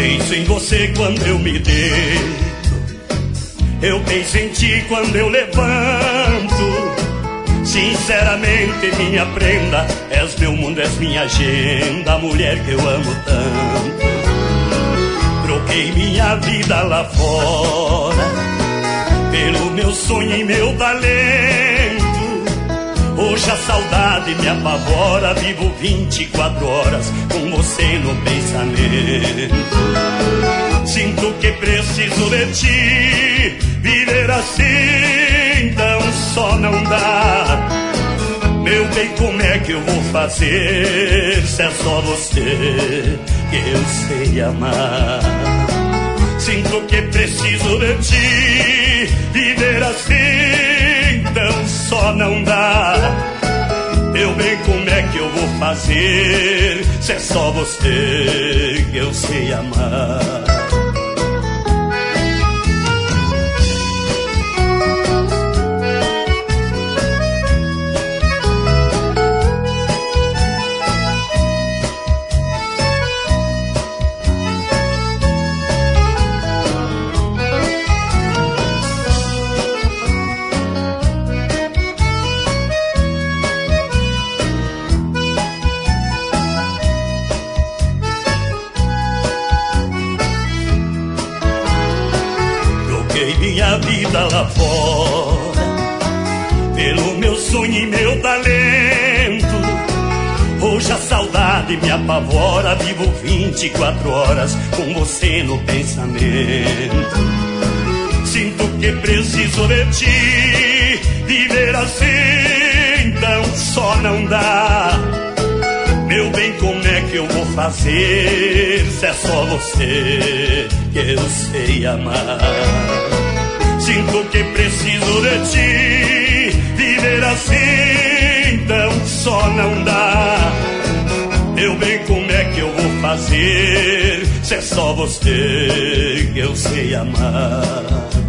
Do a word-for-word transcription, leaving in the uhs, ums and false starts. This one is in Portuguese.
Penso em você quando eu me deito, eu penso em ti quando eu levanto. Sinceramente, minha prenda, és meu mundo, és minha agenda, mulher que eu amo tanto. Troquei minha vida lá fora pelo meu sonho e meu talento. Hoje a saudade me apavora, vivo vinte e quatro horas com você no pensamento. Sinto que preciso de ti, viver assim então só não dá. Meu bem, como é que eu vou fazer se é só você que eu sei amar? Sinto que preciso de ti, viver assim então só não dá. Meu bem, como é que eu vou fazer se é só você que eu sei amar? Minha vida lá fora pelo meu sonho e meu talento. Hoje a saudade me apavora, vivo vinte e quatro horas com você no pensamento. Sinto que preciso de ti, viver assim então só não dá. Meu bem, como é que eu vou fazer se é só você que eu sei amar? Sinto que preciso de ti, viver assim então só não dá. Meu bem, como é que eu vou fazer se é só você que eu sei amar?